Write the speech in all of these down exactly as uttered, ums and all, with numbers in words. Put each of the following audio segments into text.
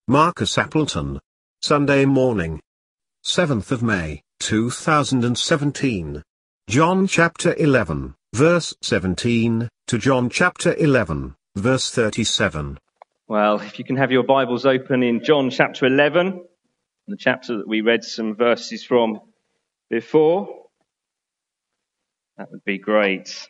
Marcus Appleton. Sunday morning, seventh of May, two thousand seventeen. John chapter eleven, verse seventeen, to John chapter eleven, verse thirty-seven. Well, if you can have your Bibles open in John chapter eleven, the chapter that we read some verses from before, that would be great.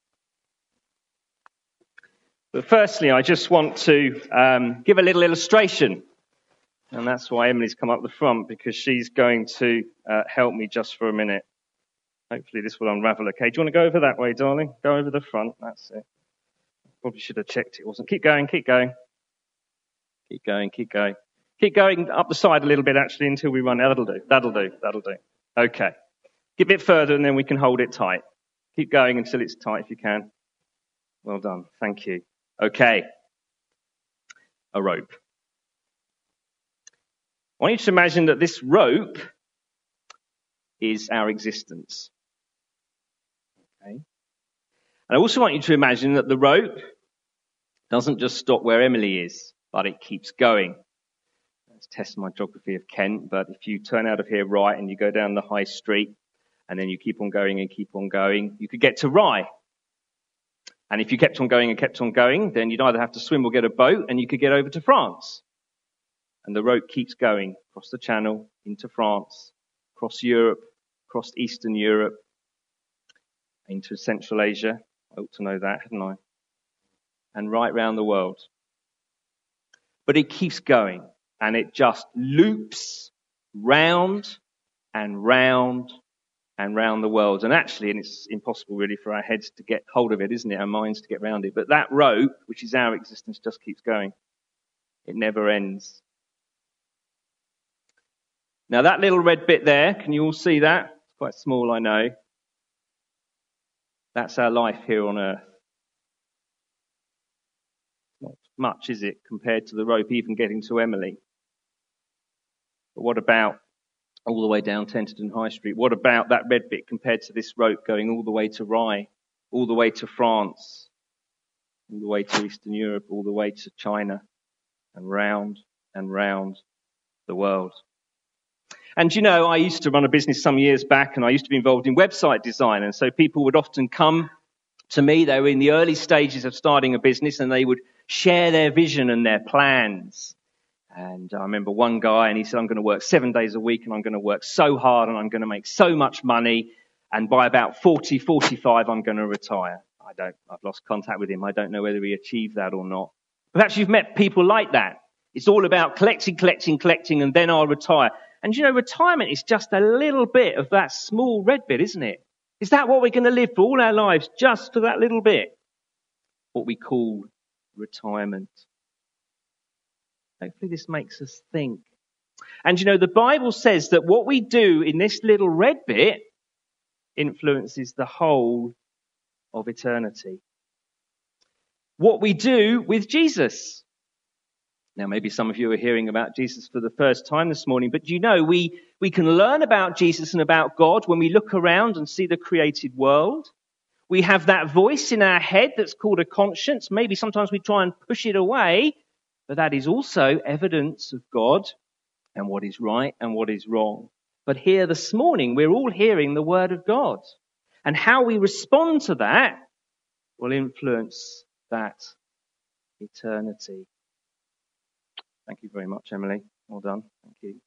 But firstly, I just want to um, give a little illustration. And that's why Emily's come up the front, because she's going to uh, help me just for a minute. Hopefully this will unravel okay. Do you want to go over that way, darling? Go over the front. That's it. Probably should have checked it wasn't. Keep going, keep going. Keep going, keep going. Keep going up the side a little bit, actually, until we run. That'll do, that'll do, that'll do. Okay. Get a bit further and then we can hold it tight. Keep going until it's tight if you can. Well done. Thank you. Okay. A rope. I want you to imagine that this rope is our existence. Okay. And I also want you to imagine that the rope doesn't just stop where Emily is, but it keeps going. Let's test my geography of Kent, but if you turn out of here right and you go down the high street and then you keep on going and keep on going, you could get to Rye. And if you kept on going and kept on going, then you'd either have to swim or get a boat and you could get over to France. And the rope keeps going across the Channel, into France, across Europe, across Eastern Europe, into Central Asia. I ought to know that, hadn't I? And right round the world. But it keeps going, and it just loops round and round and round the world. And actually, and it's impossible really for our heads to get hold of it, isn't it? Our minds to get round it. But that rope, which is our existence, just keeps going. It never ends. Now that little red bit there, can you all see that? It's quite small, I know. That's our life here on earth. Not much, is it, compared to the rope even getting to Emily? But what about all the way down Tenterden High Street? What about that red bit compared to this rope going all the way to Rye, all the way to France, all the way to Eastern Europe, all the way to China, and round and round the world? And you know, I used to run a business some years back, and I used to be involved in website design. And so people would often come to me. They were in the early stages of starting a business, and they would share their vision and their plans. And I remember one guy, and he said, I'm going to work seven days a week, and I'm going to work so hard, and I'm going to make so much money. And by about forty, forty-five, I'm going to retire. I don't, I've lost contact with him. I don't know whether he achieved that or not. Perhaps you've met people like that. It's all about collecting, collecting, collecting, and then I'll retire. And you know, retirement is just a little bit of that small red bit, isn't it? Is that what we're going to live for all our lives, just for that little bit? What we call retirement. Hopefully this makes us think. And you know, the Bible says that what we do in this little red bit influences the whole of eternity. What we do with Jesus. Now, maybe some of you are hearing about Jesus for the first time this morning, but you know, we, we can learn about Jesus and about God when we look around and see the created world. We have that voice in our head that's called a conscience. Maybe sometimes we try and push it away, but that is also evidence of God and what is right and what is wrong. But here this morning, we're all hearing the word of God. And how we respond to that will influence that eternity. Thank you very much, Emily. Well done. Thank you.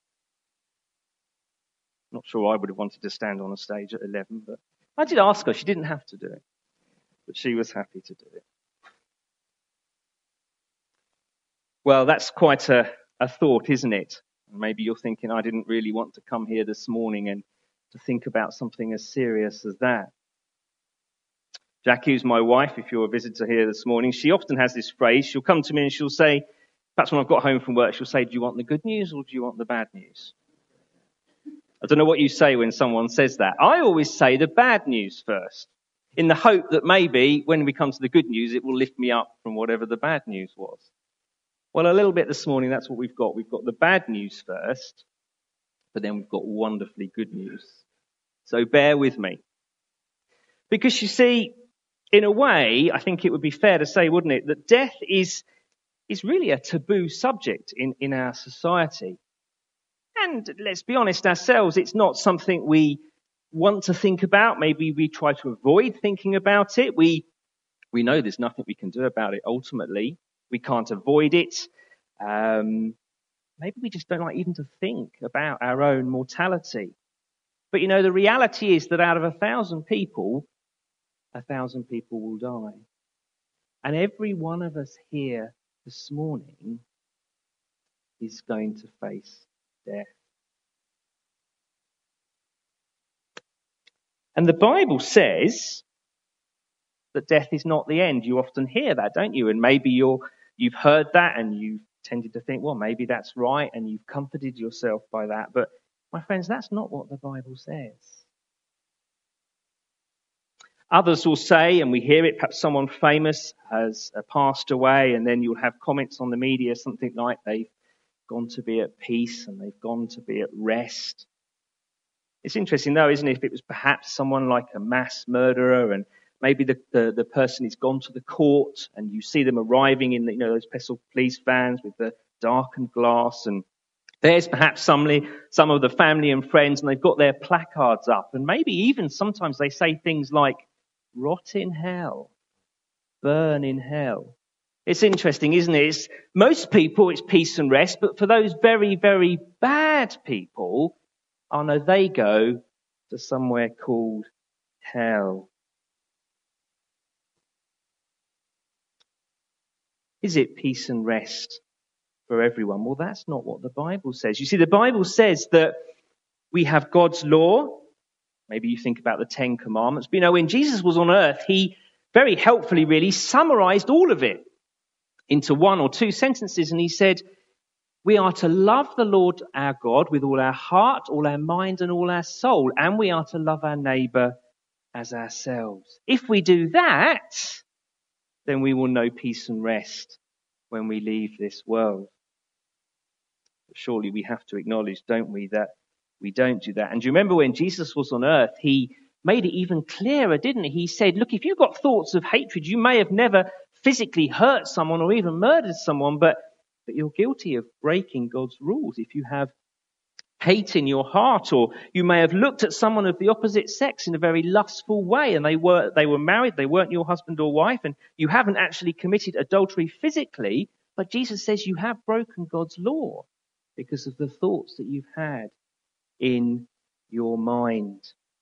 Not sure I would have wanted to stand on a stage at eleven, but I did ask her. She didn't have to do it, but she was happy to do it. Well, that's quite a, a thought, isn't it? Maybe you're thinking, I didn't really want to come here this morning and to think about something as serious as that. Jackie, who's my wife, if you're a visitor here this morning, she often has this phrase. She'll come to me and she'll say, perhaps when I've got home from work, she'll say, do you want the good news or do you want the bad news? I don't know what you say when someone says that. I always say the bad news first, in the hope that maybe when we come to the good news, it will lift me up from whatever the bad news was. Well, a little bit this morning, that's what we've got. We've got the bad news first, but then we've got wonderfully good news. So bear with me. Because you see, in a way, I think it would be fair to say, wouldn't it, that death is is really a taboo subject in, in our society. And let's be honest ourselves, it's not something we want to think about. Maybe we try to avoid thinking about it. We we know there's nothing we can do about it ultimately. We can't avoid it. Um, maybe we just don't like even to think about our own mortality. But you know, the reality is that out of a thousand people, a thousand people will die. And every one of us here this morning is going to face death. And the Bible says that death is not the end. You often hear that, don't you? And maybe you're, you've heard that and you've tended to think, well, maybe that's right, and you've comforted yourself by that. But my friends, that's not what the Bible says. Others will say, and we hear it, perhaps someone famous has passed away, and then you'll have comments on the media, something like they've gone to be at peace and they've gone to be at rest. It's interesting though, isn't it, if it was perhaps someone like a mass murderer, and maybe the, the, the person has gone to the court and you see them arriving in the, you know, those special police vans with the darkened glass, and there's perhaps some, some of the family and friends, and they've got their placards up, and maybe even sometimes they say things like, rot in hell, burn in hell. It's interesting, isn't it? It's, most people, it's peace and rest, but for those very, very bad people, oh no, they go to somewhere called hell. Is it peace and rest for everyone? Well, that's not what the Bible says. You see, the Bible says that we have God's law. Maybe you think about the Ten Commandments. But you know, when Jesus was on earth, he very helpfully really summarized all of it into one or two sentences. And he said, we are to love the Lord our God with all our heart, all our mind, and all our soul. And we are to love our neighbour as ourselves. If we do that, then we will know peace and rest when we leave this world. But surely we have to acknowledge, don't we, that we don't do that. And do you remember when Jesus was on earth, he made it even clearer, didn't he? He said, look, if you've got thoughts of hatred, you may have never physically hurt someone or even murdered someone, but, but you're guilty of breaking God's rules if you have hate in your heart, or you may have looked at someone of the opposite sex in a very lustful way, and they were they were married, they weren't your husband or wife, and you haven't actually committed adultery physically, but Jesus says you have broken God's law because of the thoughts that you've had in your mind.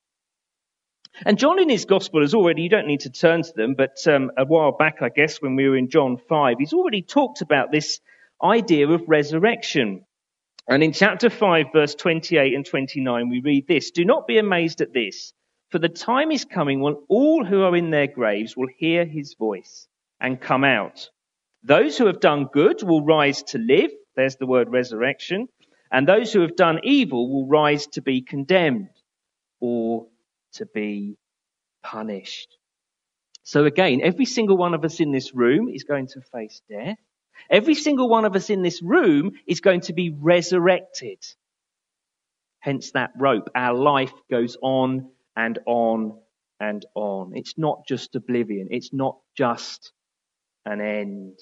And John in his gospel has already, you don't need to turn to them, but um, a while back, I guess, when we were in John five, he's already talked about this idea of resurrection. And in chapter five, verse twenty-eight and twenty-nine, we read this: do not be amazed at this, for the time is coming when all who are in their graves will hear his voice and come out. Those who have done good will rise to live. There's the word resurrection. And those who have done evil will rise to be condemned or to be punished. So again, every single one of us in this room is going to face death. Every single one of us in this room is going to be resurrected. Hence that rope. Our life goes on and on and on. It's not just oblivion. It's not just an end.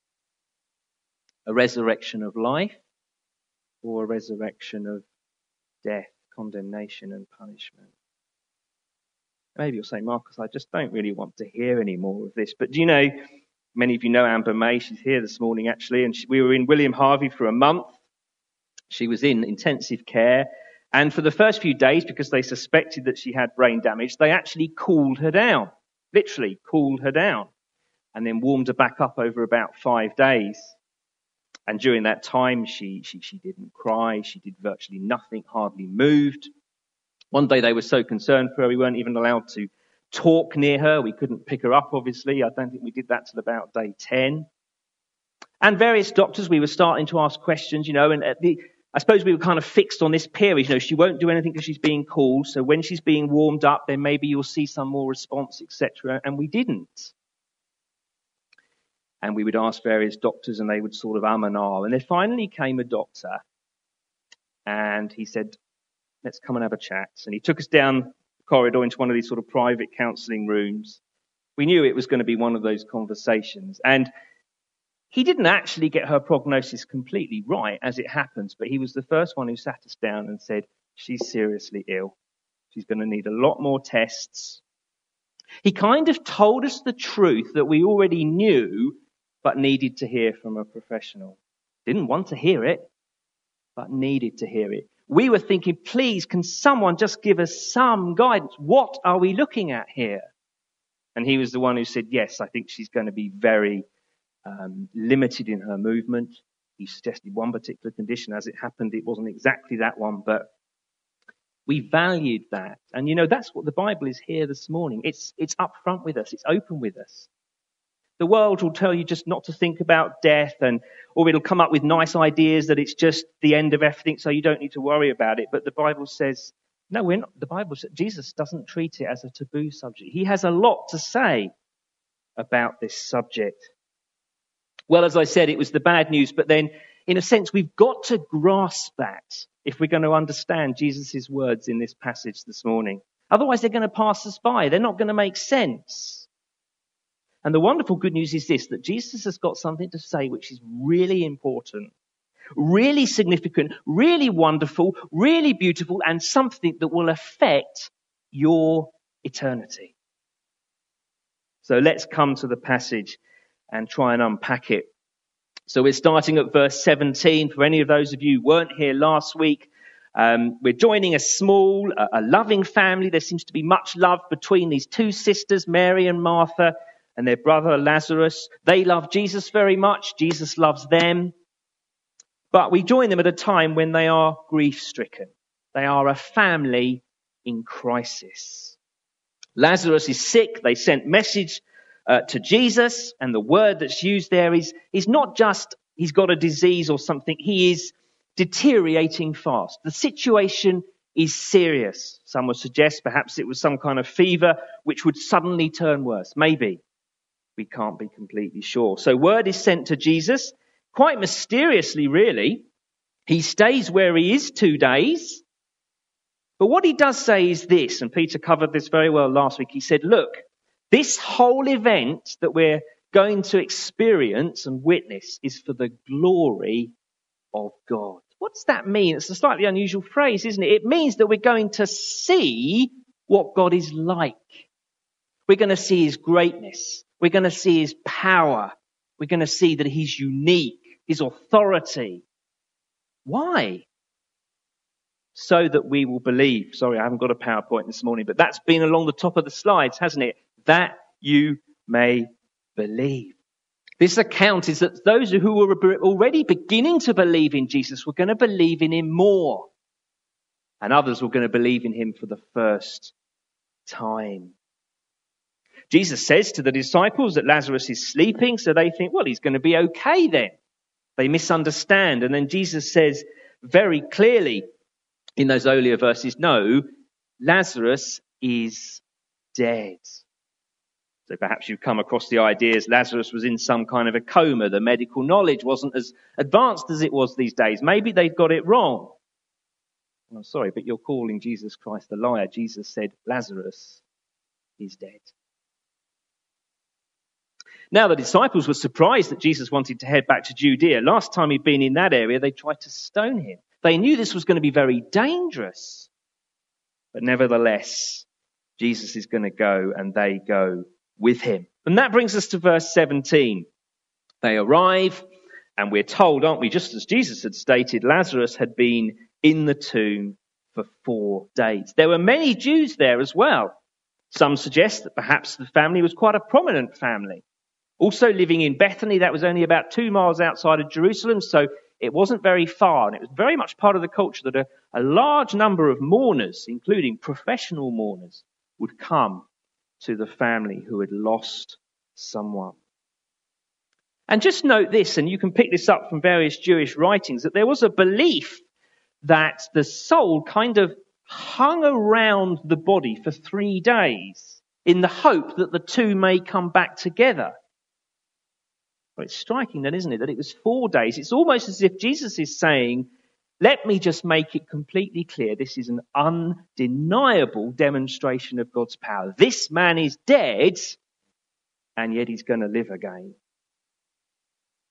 A resurrection of life, or a resurrection of death, condemnation and punishment. Maybe you'll say, Marcus, I just don't really want to hear any more of this. But do you know, many of you know Amber May. She's here this morning, actually. And she, we were in William Harvey for a month. She was in intensive care. And for the first few days, because they suspected that she had brain damage, they actually cooled her down. Literally cooled her down. And then warmed her back up over about five days. And during that time, she, she, she didn't cry. She did virtually nothing, hardly moved. One day they were so concerned for her, we weren't even allowed to talk near her. We couldn't pick her up, obviously. I don't think we did that till about day ten. And various doctors, we were starting to ask questions, you know, and at the, I suppose we were kind of fixed on this period. You know, she won't do anything because she's being cooled. So when she's being warmed up, then maybe you'll see some more response, et cetera. And we didn't. And we would ask various doctors and they would sort of um and ah. And there finally came a doctor and he said, let's come and have a chat. And he took us down the corridor into one of these sort of private counselling rooms. We knew it was going to be one of those conversations. And He didn't actually get her prognosis completely right, as it happens, but he was the first one who sat us down and said, she's seriously ill. She's going to need a lot more tests. He kind of told us the truth that we already knew, but needed to hear from a professional. Didn't want to hear it, but needed to hear it. We were thinking, please, can someone just give us some guidance? What are we looking at here? And he was the one who said, yes, I think she's going to be very um, limited in her movement. He suggested one particular condition. As it happened, it wasn't exactly that one, but we valued that. And, you know, that's what the Bible is here this morning. It's, it's up front with us. It's open with us. The world will tell you just not to think about death, and or it'll come up with nice ideas that it's just the end of everything, so you don't need to worry about it. But the Bible says, no, we're not. The Bible says Jesus doesn't treat it as a taboo subject. He has a lot to say about this subject. Well, as I said, it was the bad news, but then, in a sense, we've got to grasp that if we're going to understand Jesus' words in this passage this morning. Otherwise, they're going to pass us by. They're not going to make sense. And the wonderful good news is this, that Jesus has got something to say which is really important, really significant, really wonderful, really beautiful, and something that will affect your eternity. So let's come to the passage and try and unpack it. So we're starting at verse seventeen. For any of those of you who weren't here last week, um, we're joining a small, a, a loving family. There seems to be much love between these two sisters, Mary and Martha, and their brother Lazarus. They love Jesus very much. Jesus loves them. But we join them at a time when they are grief-stricken. They are a family in crisis. Lazarus is sick. They sent message uh, to Jesus, and the word that's used there is, is not just he's got a disease or something. He is deteriorating fast. The situation is serious. Some would suggest perhaps it was some kind of fever which would suddenly turn worse. Maybe. We can't be completely sure. So word is sent to Jesus, quite mysteriously, really. He stays where he is two days. But what he does say is this, and Peter covered this very well last week. He said, look, this whole event that we're going to experience and witness is for the glory of God. What does that mean? It's a slightly unusual phrase, isn't it? It means that we're going to see what God is like. We're going to see his greatness. We're going to see his power. We're going to see that he's unique, his authority. Why? So that we will believe. Sorry, I haven't got a PowerPoint this morning, but that's been along the top of the slides, hasn't it? That you may believe. This account is that those who were already beginning to believe in Jesus were going to believe in him more. And others were going to believe in him for the first time. Jesus says to the disciples that Lazarus is sleeping, so they think, well, he's going to be okay then. They misunderstand. And then Jesus says very clearly in those earlier verses, no, Lazarus is dead. So perhaps you've come across the ideas Lazarus was in some kind of a coma. The medical knowledge wasn't as advanced as it was these days. Maybe they'd got it wrong. I'm sorry, but you're calling Jesus Christ a liar. Jesus said Lazarus is dead. Now, the disciples were surprised that Jesus wanted to head back to Judea. Last time he'd been in that area, they tried to stone him. They knew this was going to be very dangerous. But nevertheless, Jesus is going to go, and they go with him. And that brings us to verse seventeen. They arrive, and we're told, aren't we, just as Jesus had stated, Lazarus had been in the tomb for four days. There were many Jews there as well. Some suggest that perhaps the family was quite a prominent family. Also living in Bethany, that was only about two miles outside of Jerusalem, so it wasn't very far. And it was very much part of the culture that a, a large number of mourners, including professional mourners, would come to the family who had lost someone. And just note this, and you can pick this up from various Jewish writings, that there was a belief that the soul kind of hung around the body for three days in the hope that the two may come back together. Well, it's striking then, isn't it, that it was four days. It's almost as if Jesus is saying, let me just make it completely clear. This is an undeniable demonstration of God's power. This man is dead, and yet he's going to live again.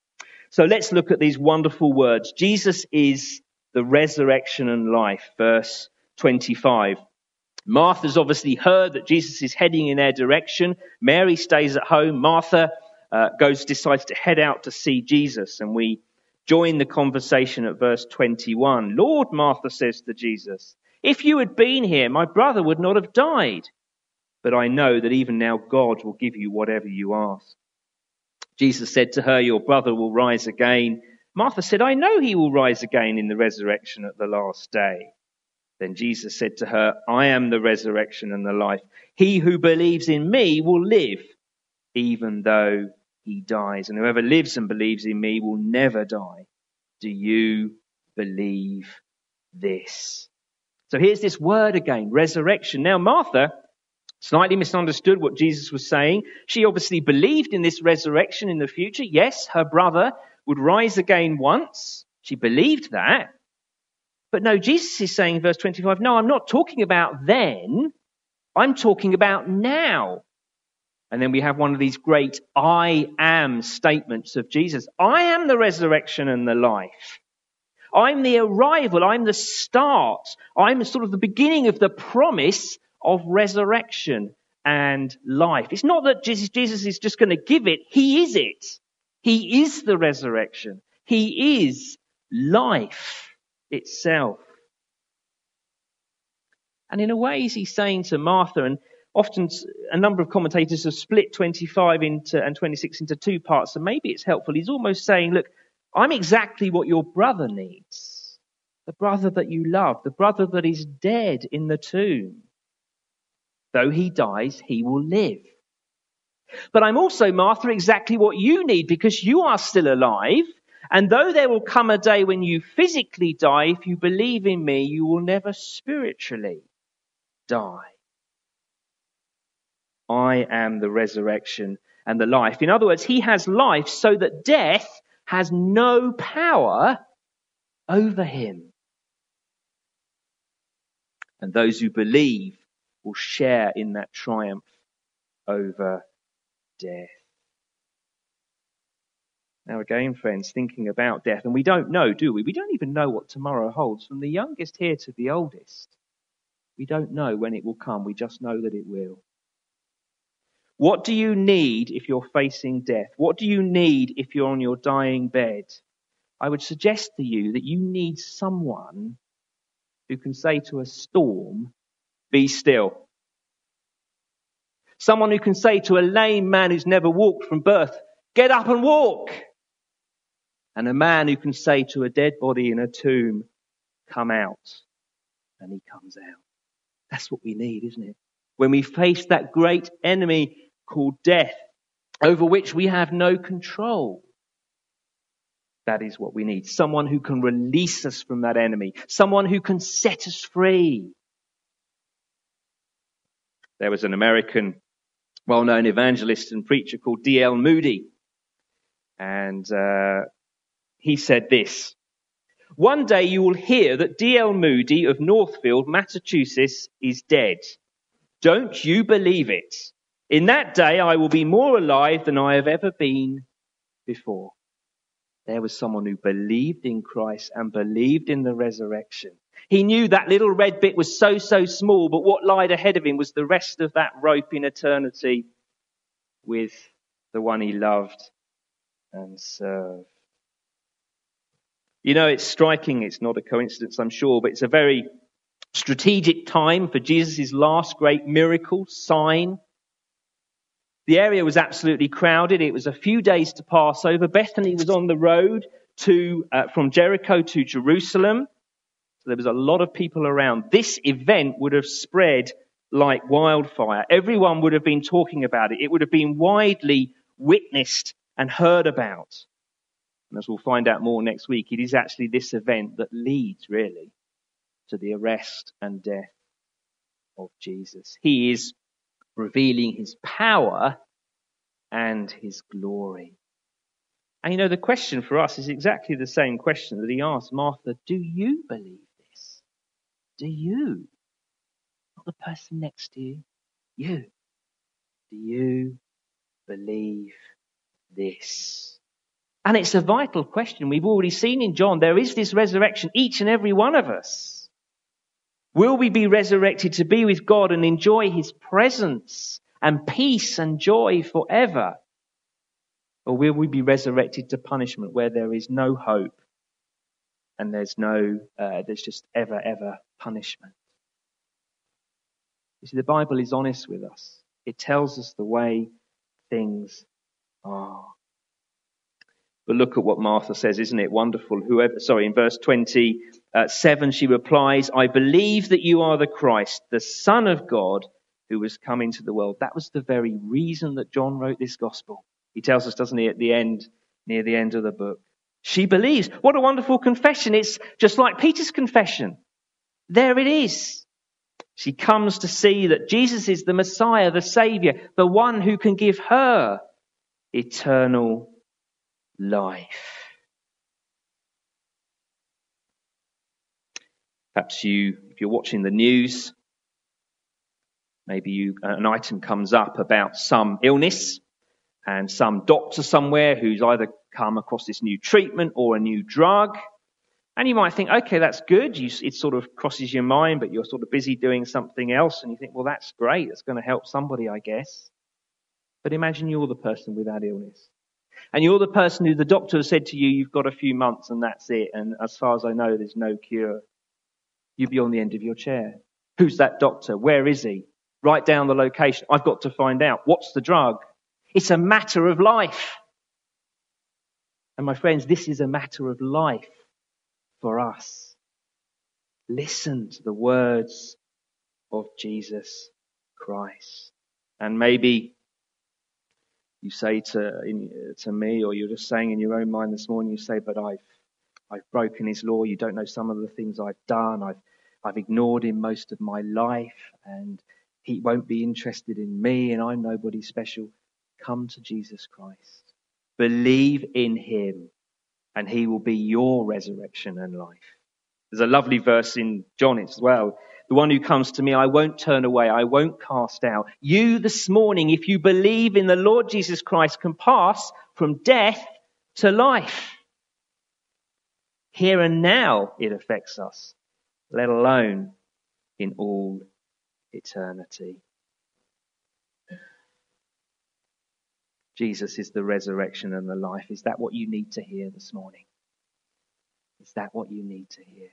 So let's look at these wonderful words. Jesus is the resurrection and life, verse twenty-five. Martha's obviously heard that Jesus is heading in their direction. Mary stays at home. Martha uh, goes, decides to head out to see Jesus. And we join the conversation at verse twenty-one. Lord, Martha says to Jesus, if you had been here, my brother would not have died. But I know that even now God will give you whatever you ask. Jesus said to her, your brother will rise again. Martha said, I know he will rise again in the resurrection at the last day. Then Jesus said to her, I am the resurrection and the life. He who believes in me will live, even though he dies. And whoever lives and believes in me will never die. Do you believe this? So here's this word again, resurrection. Now Martha slightly misunderstood what Jesus was saying. She obviously believed in this resurrection in the future. Yes, her brother would rise again once. She believed that. But no, Jesus is saying in verse twenty-five, no, I'm not talking about then. I'm talking about now. And then we have one of these great I am statements of Jesus. I am the resurrection and the life. I'm the arrival. I'm the start. I'm sort of the beginning of the promise of resurrection and life. It's not that Jesus, Jesus is just going to give it. He is it. He is the resurrection. He is life itself. And in a way, he's saying to Martha, and often a number of commentators have split twenty-five into and twenty-six into two parts, so maybe it's helpful. He's almost saying, look, I'm exactly what your brother needs. The brother that you love, the brother that is dead in the tomb. Though he dies, he will live. But I'm also, Martha, exactly what you need because you are still alive. And though there will come a day when you physically die, if you believe in me, you will never spiritually die. I am the resurrection and the life. In other words, he has life so that death has no power over him. And those who believe will share in that triumph over death. Now again, friends, thinking about death, and we don't know, do we? We don't even know what tomorrow holds, from the youngest here to the oldest. We don't know when it will come, we just know that it will. What do you need if you're facing death? What do you need if you're on your dying bed? I would suggest to you that you need someone who can say to a storm, be still. Someone who can say to a lame man who's never walked from birth, get up and walk. And a man who can say to a dead body in a tomb, come out. And he comes out. That's what we need, isn't it? When we face that great enemy called death, over which we have no control. That is what we need. Someone who can release us from that enemy. Someone who can set us free. There was an American well-known evangelist and preacher called D L Moody. And uh, he said this. One day you will hear that D L Moody of Northfield, Massachusetts, is dead. Don't you believe it? In that day I will be more alive than I have ever been before. There was someone who believed in Christ and believed in the resurrection. He knew that little red bit was so, so small, but what lied ahead of him was the rest of that rope in eternity with the one he loved and served. You know, it's striking. It's not a coincidence, I'm sure, but it's a very strategic time for Jesus' last great miracle, sign. The area was absolutely crowded. It was a few days to Passover. Bethany was on the road to uh, from Jericho to Jerusalem. So there was a lot of people around. This event would have spread like wildfire. Everyone would have been talking about it. It would have been widely witnessed and heard about. And as we'll find out more next week, it is actually this event that leads, really, to the arrest and death of Jesus. He is revealing his power and his glory. And you know, the question for us is exactly the same question that he asked Martha. Do you believe this? Do you? Not the person next to you. You. Do you believe this? And it's a vital question. We've already seen in John, there is this resurrection, each and every one of us. Will we be resurrected to be with God and enjoy his presence and peace and joy forever? Or will we be resurrected to punishment where there is no hope and there's no, uh, there's just ever, ever punishment? You see, the Bible is honest with us. It tells us the way things are. But look at what Martha says, isn't it wonderful? Whoever, sorry, in verse twenty-seven, she replies, I believe that you are the Christ, the Son of God, who has come into the world. That was the very reason that John wrote this gospel. He tells us, doesn't he, at the end, near the end of the book. She believes. What a wonderful confession. It's just like Peter's confession. There it is. She comes to see that Jesus is the Messiah, the Saviour, the one who can give her eternal life. Perhaps you, if you're watching the news, maybe you, an item comes up about some illness and some doctor somewhere who's either come across this new treatment or a new drug. And you might think, okay, that's good. You, it sort of crosses your mind, but you're sort of busy doing something else. And you think, well, that's great. That's going to help somebody, I guess. But imagine you're the person with that illness. And you're the person who the doctor has said to you, you've got a few months and that's it. And as far as I know, there's no cure. You'd be on the end of your chair. Who's that doctor? Where is he? Write down the location. I've got to find out. What's the drug? It's a matter of life. And my friends, this is a matter of life for us. Listen to the words of Jesus Christ. And maybe you say to in, to me, or you're just saying in your own mind this morning, you say, but I've I've broken his law. You don't know some of the things I've done. I've I've ignored him most of my life, and he won't be interested in me, and I'm nobody special. Come to Jesus Christ. Believe in him, and he will be your resurrection and life. There's a lovely verse in John as well. The one who comes to me, I won't turn away. I won't cast out. You this morning, if you believe in the Lord Jesus Christ, can pass from death to life. Here and now it affects us, let alone in all eternity. Jesus is the resurrection and the life. Is that what you need to hear this morning? Is that what you need to hear?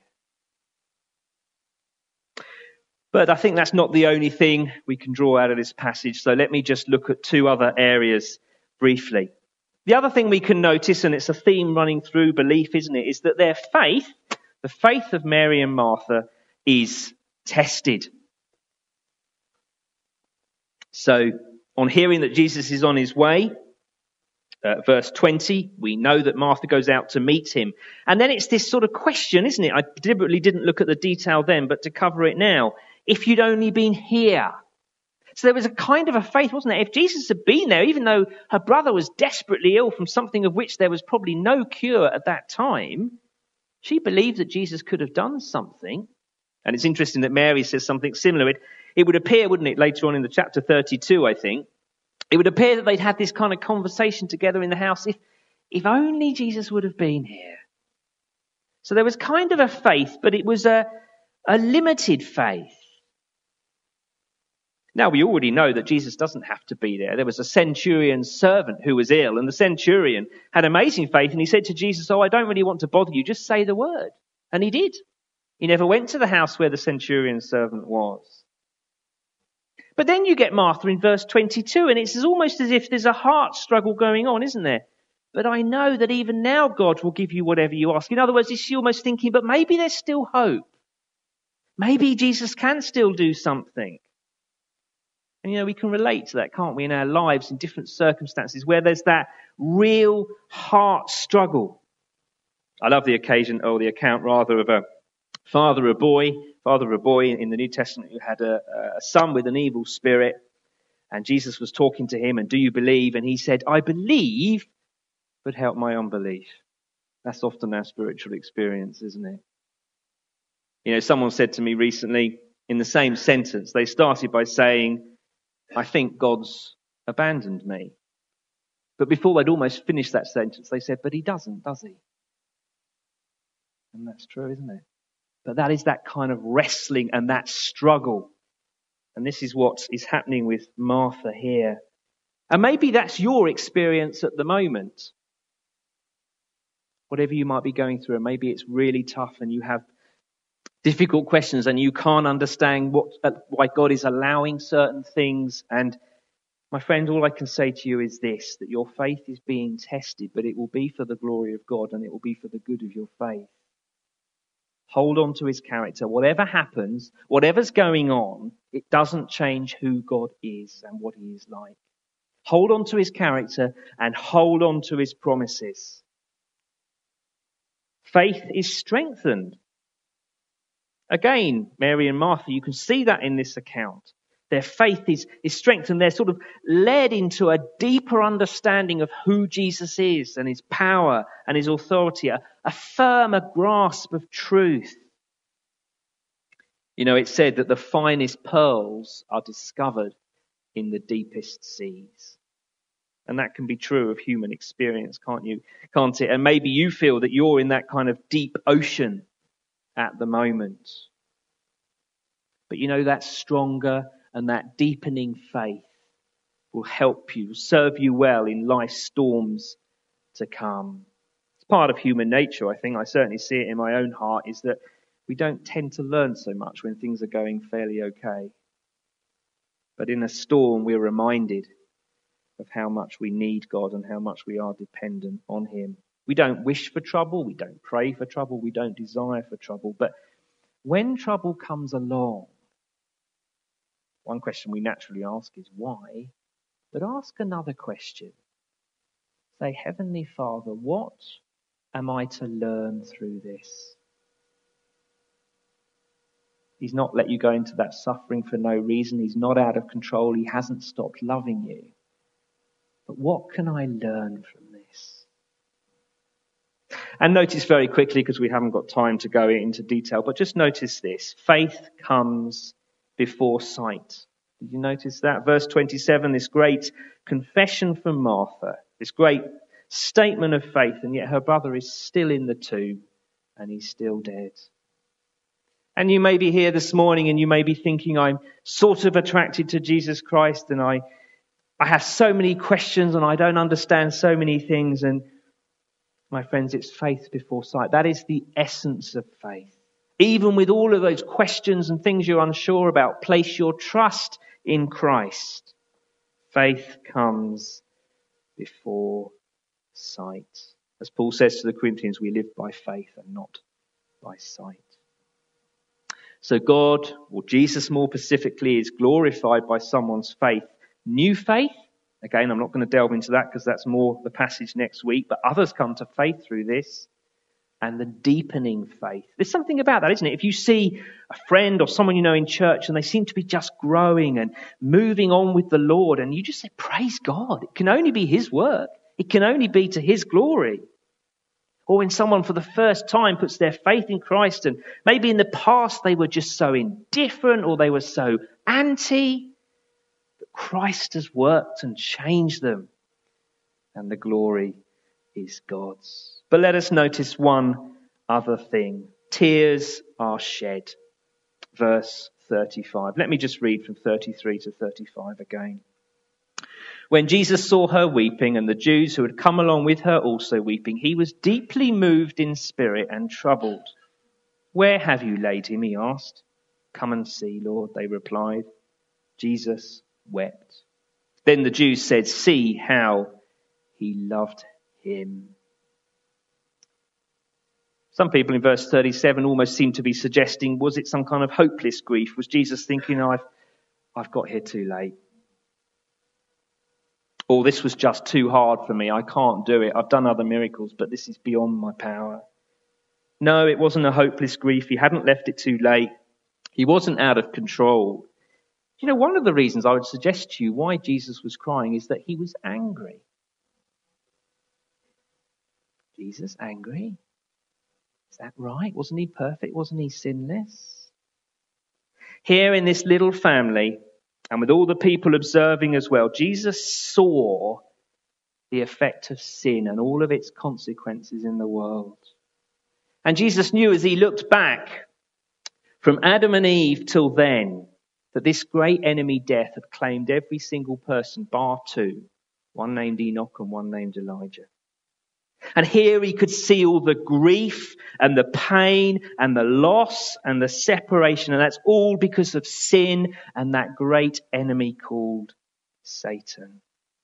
But I think that's not the only thing we can draw out of this passage. So let me just look at two other areas briefly. The other thing we can notice, and it's a theme running through belief, isn't it, is that their faith, the faith of Mary and Martha, is tested. So on hearing that Jesus is on his way, uh, verse twenty, we know that Martha goes out to meet him. And then it's this sort of question, isn't it? I deliberately didn't look at the detail then, but to cover it now. If you'd only been here. So there was a kind of a faith, wasn't there? If Jesus had been there, even though her brother was desperately ill from something of which there was probably no cure at that time, she believed that Jesus could have done something. And it's interesting that Mary says something similar. It, it would appear, wouldn't it, later on in the chapter thirty-two, I think, it would appear that they'd had this kind of conversation together in the house. If, if only Jesus would have been here. So there was kind of a faith, but it was a, a limited faith. Now, we already know that Jesus doesn't have to be there. There was a centurion's servant who was ill, and the centurion had amazing faith, and he said to Jesus, oh, I don't really want to bother you, just say the word. And he did. He never went to the house where the centurion's servant was. But then you get Martha in verse twenty-two, and it's almost as if there's a heart struggle going on, isn't there? But I know that even now God will give you whatever you ask. In other words, is she almost thinking, but maybe there's still hope. Maybe Jesus can still do something. And, you know, we can relate to that, can't we, in our lives in different circumstances where there's that real heart struggle. I love the occasion, or the account rather, of a father, a boy, father of a boy in the New Testament who had a, a son with an evil spirit. And Jesus was talking to him, and do you believe? And he said, I believe, but help my unbelief. That's often our spiritual experience, isn't it? You know, someone said to me recently, in the same sentence, they started by saying, I think God's abandoned me. But before they'd almost finished that sentence, they said, but he doesn't, does he? And that's true, isn't it? But that is that kind of wrestling and that struggle. And this is what is happening with Martha here. And maybe that's your experience at the moment. Whatever you might be going through, and maybe it's really tough and you have difficult questions and you can't understand what, why God is allowing certain things. And my friend, all I can say to you is this, that your faith is being tested, but it will be for the glory of God and it will be for the good of your faith. Hold on to his character. Whatever happens, whatever's going on, it doesn't change who God is and what he is like. Hold on to his character and hold on to his promises. Faith is strengthened. Again, Mary and Martha, you can see that in this account. Their faith is, is strengthened. They're sort of led into a deeper understanding of who Jesus is and his power and his authority, a, a firmer grasp of truth. You know, it's said that the finest pearls are discovered in the deepest seas. And that can be true of human experience, can't you? Can't it? And maybe you feel that you're in that kind of deep ocean at the moment. But you know, that stronger and that deepening faith will help you, serve you well in life's storms to come. It's part of human nature, I think. I certainly see it in my own heart, is that we don't tend to learn so much when things are going fairly okay. But in a storm, we're reminded of how much we need God and how much we are dependent on him. We don't wish for trouble, we don't pray for trouble, we don't desire for trouble. But when trouble comes along, one question we naturally ask is why? But ask another question. Say, Heavenly Father, what am I to learn through this? He's not let you go into that suffering for no reason. He's not out of control. He hasn't stopped loving you. But what can I learn from this? And notice very quickly, because we haven't got time to go into detail, but just notice this. Faith comes before sight. Did you notice that? Verse twenty-seven, this great confession from Martha, this great statement of faith, and yet her brother is still in the tomb and he's still dead. And you may be here this morning and you may be thinking, I'm sort of attracted to Jesus Christ and I, I have so many questions and I don't understand so many things. And my friends, it's faith before sight. That is the essence of faith. Even with all of those questions and things you're unsure about, place your trust in Christ. Faith comes before sight. As Paul says to the Corinthians, we live by faith and not by sight. So God, or Jesus more specifically, is glorified by someone's faith. New faith, again, I'm not going to delve into that because that's more the passage next week, but others come to faith through this. And the deepening faith. There's something about that, isn't it? If you see a friend or someone you know in church and they seem to be just growing and moving on with the Lord, and you just say, praise God. It can only be his work. It can only be to his glory. Or when someone for the first time puts their faith in Christ, and maybe in the past they were just so indifferent or they were so anti, but Christ has worked and changed them, and the glory is God's. But let us notice one other thing. Tears are shed. Verse thirty-five. Let me just read from thirty-three to thirty-five again. When Jesus saw her weeping, and the Jews who had come along with her also weeping, he was deeply moved in spirit and troubled. Where have you laid him? He asked. Come and see, Lord, they replied. Jesus wept. Then the Jews said, see how he loved him. Some people in verse thirty-seven almost seem to be suggesting, was it some kind of hopeless grief? Was Jesus thinking, I've, I've got here too late? Or this was just too hard for me. I can't do it. I've done other miracles, but this is beyond my power. No, it wasn't a hopeless grief. He hadn't left it too late. He wasn't out of control. You know, one of the reasons I would suggest to you why Jesus was crying is that he was angry. Jesus angry? Is that right? Wasn't he perfect? Wasn't he sinless? Here in this little family, and with all the people observing as well, Jesus saw the effect of sin and all of its consequences in the world. And Jesus knew as he looked back from Adam and Eve till then that this great enemy death had claimed every single person bar two, one named Enoch and one named Elijah. And here he could see all the grief and the pain and the loss and the separation. And that's all because of sin and that great enemy called Satan.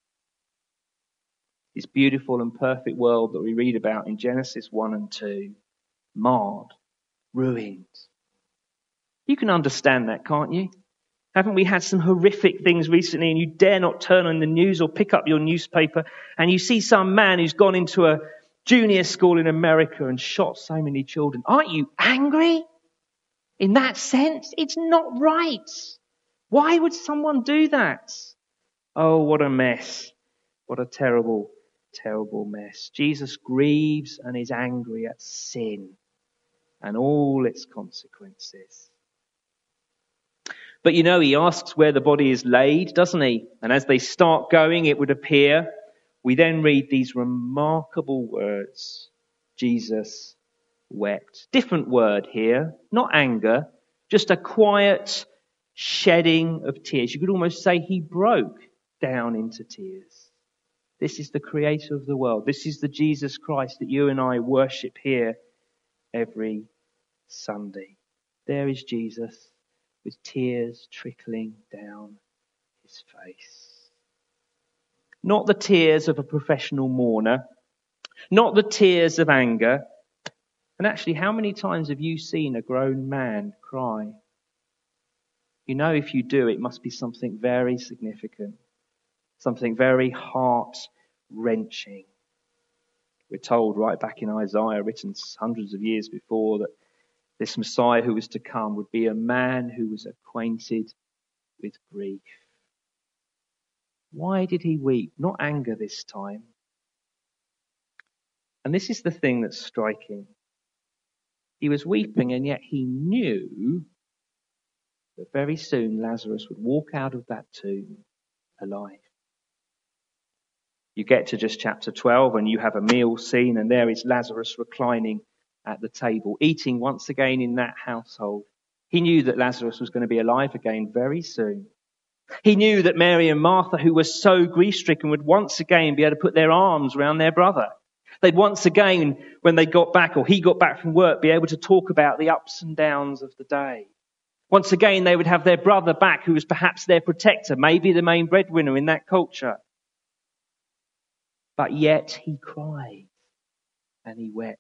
This beautiful and perfect world that we read about in Genesis one and two, marred, ruined. You can understand that, can't you? Haven't we had some horrific things recently, and you dare not turn on the news or pick up your newspaper and you see some man who's gone into a junior school in America and shot so many children. Aren't you angry? In that sense, it's not right. Why would someone do that? Oh, what a mess. What a terrible, terrible mess. Jesus grieves and is angry at sin and all its consequences. But you know, he asks where the body is laid, doesn't he? And as they start going, it would appear, we then read these remarkable words. Jesus wept. Different word here, not anger, just a quiet shedding of tears. You could almost say he broke down into tears. This is the creator of the world. This is the Jesus Christ that you and I worship here every Sunday. There is Jesus, with tears trickling down his face. Not the tears of a professional mourner, not the tears of anger. And actually, how many times have you seen a grown man cry? You know, if you do, it must be something very significant, something very heart-wrenching. We're told right back in Isaiah, written hundreds of years before, that this Messiah who was to come would be a man who was acquainted with grief. Why did he weep? Not anger this time. And this is the thing that's striking. He was weeping, and yet he knew that very soon Lazarus would walk out of that tomb alive. You get to just chapter twelve and you have a meal scene, and there is Lazarus reclining at the table, eating once again in that household. He knew that Lazarus was going to be alive again very soon. He knew that Mary and Martha, who were so grief-stricken, would once again be able to put their arms around their brother. They'd once again, when they got back, or he got back from work, be able to talk about the ups and downs of the day. Once again, they would have their brother back, who was perhaps their protector, maybe the main breadwinner in that culture. But yet he cried and he wept.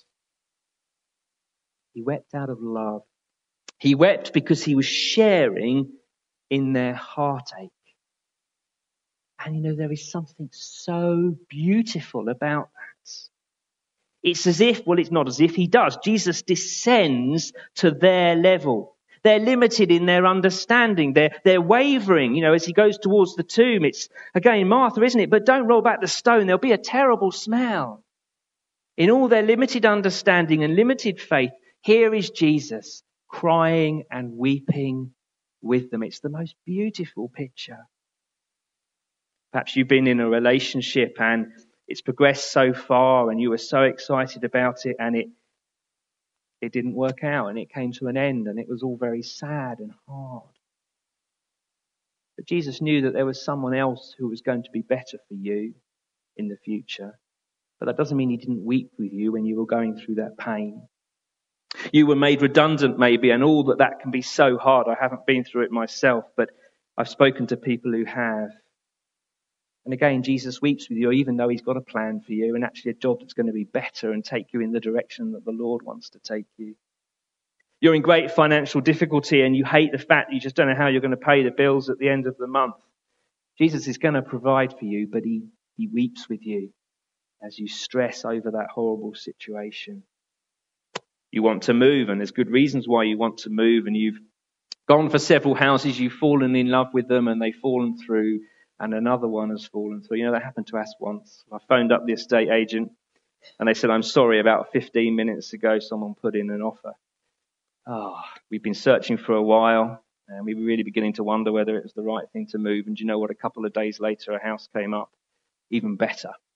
He wept out of love. He wept because he was sharing in their heartache. And you know, there is something so beautiful about that. It's as if, well, it's not as if he does. Jesus descends to their level. They're limited in their understanding. They're, they're wavering, you know, as he goes towards the tomb. It's, again, Martha, isn't it? But don't roll back the stone. There'll be a terrible smell. In all their limited understanding and limited faith, here is Jesus crying and weeping with them. It's the most beautiful picture. Perhaps you've been in a relationship and it's progressed so far and you were so excited about it, and it it didn't work out and it came to an end, and it was all very sad and hard. But Jesus knew that there was someone else who was going to be better for you in the future. But that doesn't mean he didn't weep with you when you were going through that pain. You were made redundant maybe, and all that that can be so hard. I haven't been through it myself, but I've spoken to people who have. And again, Jesus weeps with you, even though he's got a plan for you and actually a job that's going to be better and take you in the direction that the Lord wants to take you. You're in great financial difficulty and you hate the fact that you just don't know how you're going to pay the bills at the end of the month. Jesus is going to provide for you, but he, he weeps with you as you stress over that horrible situation. You want to move, and there's good reasons why you want to move, and you've gone for several houses, you've fallen in love with them and they've fallen through, and another one has fallen through. You know, that happened to us once. I phoned up the estate agent and they said, I'm sorry, about fifteen minutes ago someone put in an offer. Oh, we've been searching for a while and we were really beginning to wonder whether it was the right thing to move. And do you know what? A couple of days later, a house came up, even better.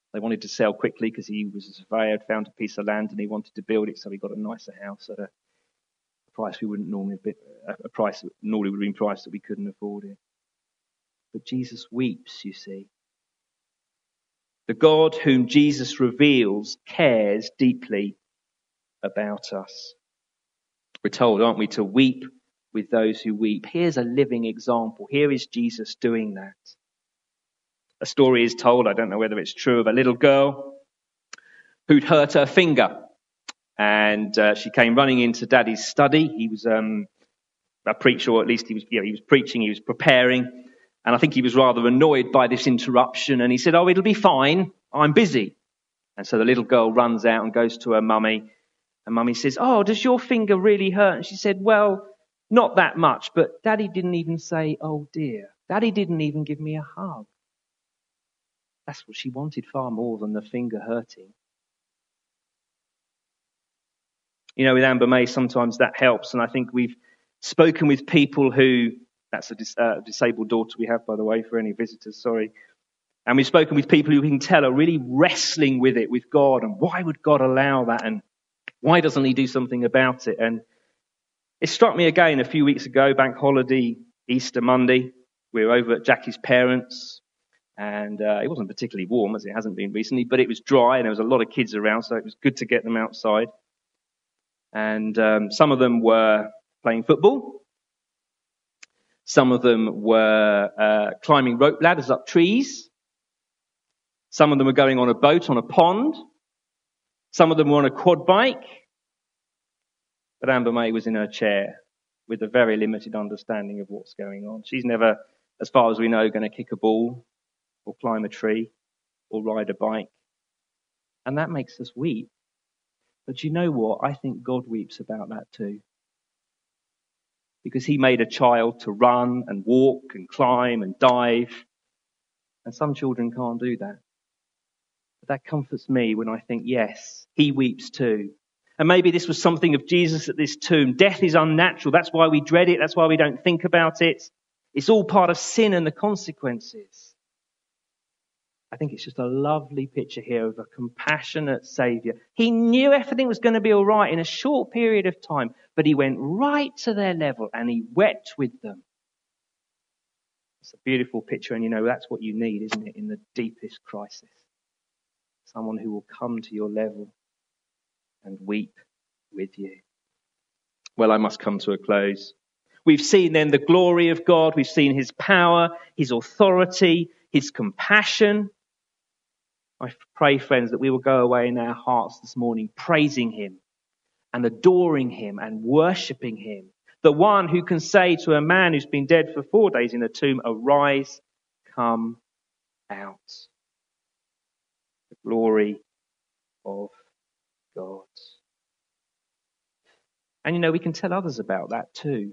They wanted to sell quickly because he was a surveyor, had found a piece of land and he wanted to build it, so he got a nicer house at a price we wouldn't normally be, a price that normally would have been priced that we couldn't afford it. But Jesus weeps, you see. The God whom Jesus reveals cares deeply about us. We're told, aren't we, to weep with those who weep. Here's a living example. Here is Jesus doing that. A story is told, I don't know whether it's true, of a little girl who'd hurt her finger. And uh, she came running into Daddy's study. He was um, a preacher, or at least he was, you know, he was preaching, he was preparing. And I think he was rather annoyed by this interruption. And he said, oh, it'll be fine. I'm busy. And so the little girl runs out and goes to her mummy. And mummy says, oh, does your finger really hurt? And she said, well, not that much. But Daddy didn't even say, oh, dear. Daddy didn't even give me a hug. That's what she wanted far more than the finger hurting. You know, with Amber May, sometimes that helps. And I think we've spoken with people who, that's a dis, uh, disabled daughter we have, by the way, for any visitors, sorry. And we've spoken with people who we can tell are really wrestling with it, with God. And why would God allow that? And why doesn't he do something about it? And it struck me again a few weeks ago, bank holiday, Easter Monday. We were over at Jackie's parents. And uh, it wasn't particularly warm, as it hasn't been recently, but it was dry and there was a lot of kids around, so it was good to get them outside. And um, some of them were playing football. Some of them were uh, climbing rope ladders up trees. Some of them were going on a boat on a pond. Some of them were on a quad bike. But Amber May was in her chair with a very limited understanding of what's going on. She's never, as far as we know, going to kick a ball or climb a tree or ride a bike. And that makes us weep. But you know what? I think God weeps about that too. Because he made a child to run and walk and climb and dive. And some children can't do that. But that comforts me when I think, yes, he weeps too. And maybe this was something of Jesus at this tomb. Death is unnatural. That's why we dread it. That's why we don't think about it. It's all part of sin and the consequences. I think it's just a lovely picture here of a compassionate Saviour. He knew everything was going to be all right in a short period of time, but he went right to their level and he wept with them. It's a beautiful picture, and you know, that's what you need, isn't it, in the deepest crisis? Someone who will come to your level and weep with you. Well, I must come to a close. We've seen then the glory of God. We've seen his power, his authority, his compassion. I pray, friends, that we will go away in our hearts this morning praising him and adoring him and worshipping him. The one who can say to a man who's been dead for four days in a tomb, arise, come out. The glory of God. And you know, we can tell others about that too.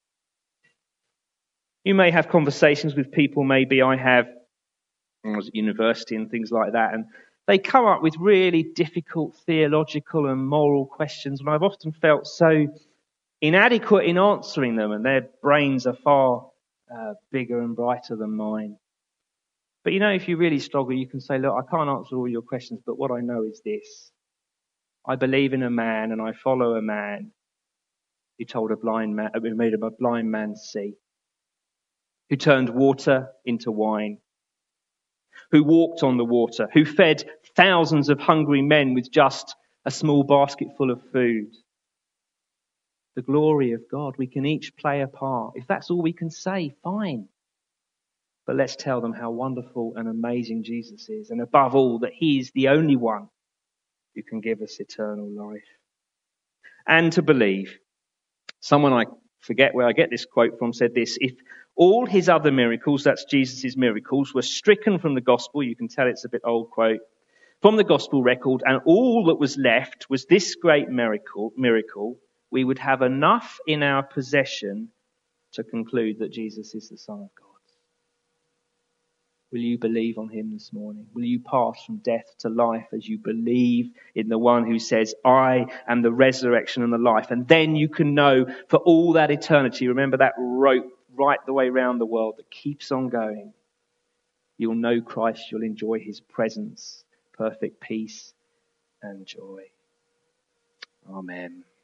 You may have conversations with people, maybe I have, I was at university and things like that, and they come up with really difficult theological and moral questions, and I've often felt so inadequate in answering them, and their brains are far uh, bigger and brighter than mine. But you know, if you really struggle, you can say, look, I can't answer all your questions, but what I know is this. I believe in a man and I follow a man who told a blind man, who made a blind man see, who turned water into wine, who walked on the water, who fed thousands of hungry men with just a small basket full of food. The glory of God. We can each play a part. If that's all we can say, fine. But let's tell them how wonderful and amazing Jesus is. And above all, that he is the only one who can give us eternal life. And to believe. Someone, I forget where I get this quote from, said this: if all his other miracles, that's Jesus' miracles, were stricken from the gospel, you can tell it's a bit old quote, from the gospel record, and all that was left was this great miracle, miracle, we would have enough in our possession to conclude that Jesus is the Son of God. Will you believe on him this morning? Will you pass from death to life as you believe in the one who says, I am the resurrection and the life? And then you can know for all that eternity, remember that rope right the way around the world that keeps on going. You'll know Christ, you'll enjoy his presence, perfect peace and joy. Amen.